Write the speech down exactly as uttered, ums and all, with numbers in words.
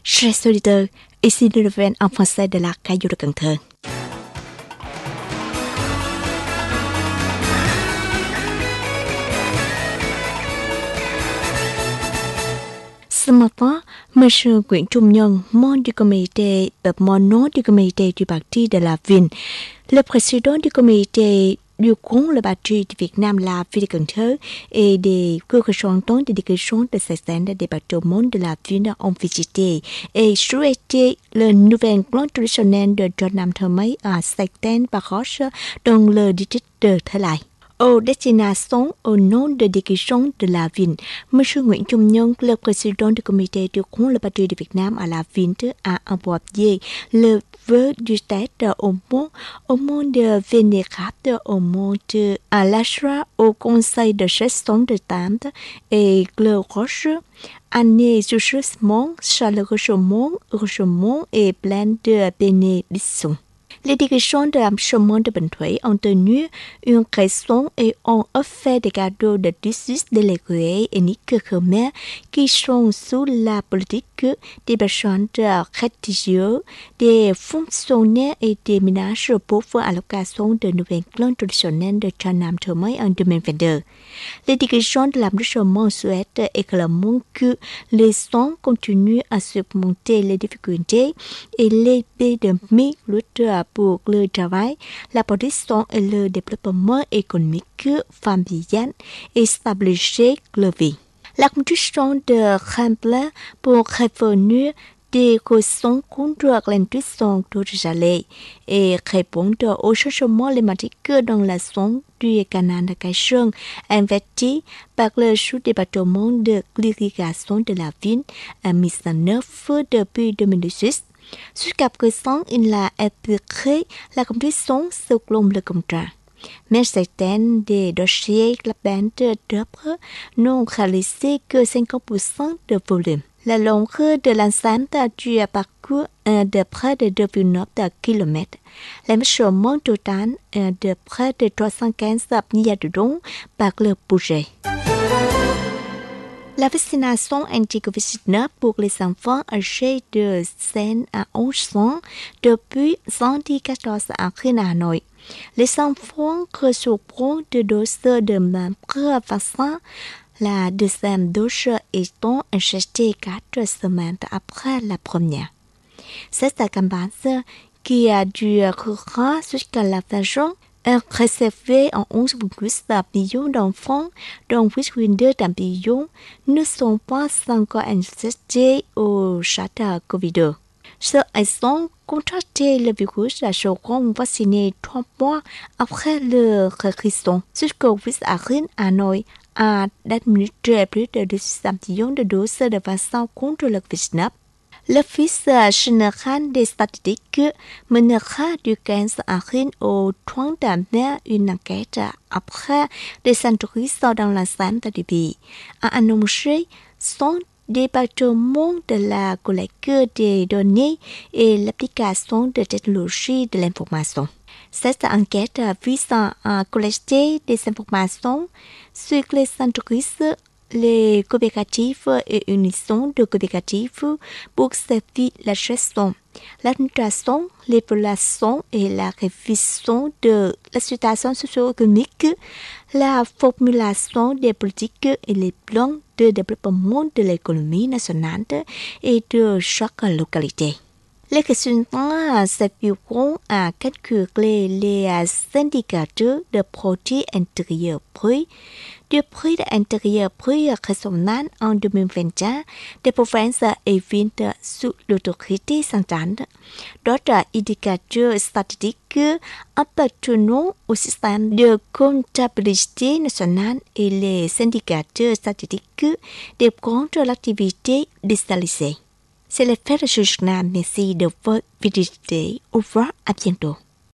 Chers auditeurs, ici le Nouvelle en français de la Caillou de Cần Thơ. Ce matin, M. Nguyễn Trung Nhân, membre du comité permanent du comité du parti de la ville, le président du comité du compte le parti du Việt Nam la ville de Cần Thơ et des représentants de délégation de certains départements de la ville ont visité et souhaité le nouvel plan traditionnel de John Nam Thơ Mấy à certaines paroisses dans le district de Thơ Lai. Aux destinations au nom de délégation de la ville, M. Nguyễn Trung Nhân, le président du comité du compte le parti du Việt Nam à la ville, a envoyé le vœu du tête au monde, au monde vénérable, au monde à l'achat au conseil de gestion de tente et le roche, année justement, chaleureusement, heureusement et pleine de bénédictions. Les dirigeants de l'enseignement de Bình Thủy ont tenu une réunion et ont offert des cadeaux de dix-huit délégués uniques Khmer qui sont sous la politique des personnes religieuses, des fonctionnaires et des ménages pauvres à l'occasion de nouvelles plans traditionnels de John Nam Thơ Mấy en deux mille vingt-deux. Les dirigeants de l'enseignement souhaitent également que les gens continuent à surmonter les difficultés et les pandémies pour le travail, la production et le développement économique familial et stabiliser leur vie. La construction de remplacements pour revenir des questions contre l'intuition sociale et répondre aux changements climatiques dans la zone du canal de Caïchon, investi par le sous-département de l'irrigation de la ville, mis en œuvre depuis deux mille dix-huit. Jusqu'à présent, il a appliqué la compétition selon le contrat. Mais certains des dossiers de d'œuvre n'ont réalisé que cinquante pour cent de volume. La longueur de l'ensemble du parcours est de près de deux virgule neuf kilomètres. L'investissement total est de près de trois cent quinze milliards d'euros par le budget. La vaccination anti-covid dix-neuf pour les enfants âgés de cinq à onze ans depuis samedi quatorze avril à Hà Nội. Les enfants recevront deux doses de même vaccin, la deuxième dose étant injectée quatre semaines après la première. Cette campagne qui a durera jusqu'à la fin juin est réservée à onze virgule huit millions d'enfants, dont huit virgule deux millions ne sont pas encore injectés au SARS-CoV deux. Ceux ayant contracté le virus seront vaccinés trois mois après leur guérison. Jusqu'au huit avril, Hà Nội a administré plus de deux cents millions de doses de vaccin contre le covid dix-neuf. L'Office général des statistiques mènera du quinze avril au trente mai une enquête après des centristes dans l'ensemble du pays, a annoncé son département de la collecte des données et l'application de technologie de l'information. Cette enquête vise à collecter des informations sur les centristes, les coopératives et unions de coopératives pour servir la gestion, l'administration, l'évaluation et la révision de la situation socio-économique, la formulation des politiques et les plans de développement de l'économie nationale et de chaque localité. Les résultats serviront à calculer les indicateurs de produit intérieur brut, du prix intérieur brut raisonnable en deux mille vingt-un des provinces et villes sous l'autorité centrale, d'autres indicateurs statistiques appartenant au système de comptabilité nationale et les indicateurs statistiques des comptes de l'activité digitalisée. C'est le fait de ce journal. Merci de votre fidélité. Au revoir, à bientôt.